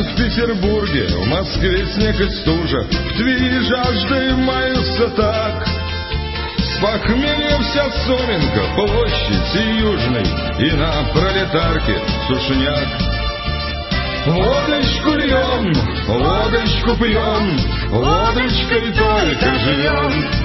в Петербурге, в Москве снег и стужа, в Твери жаждой маются так. С похмелья вся Соменка, площадь и Южный, и на Пролетарке сушняк. Водочку льем, водочку пьем, водочкой только живем.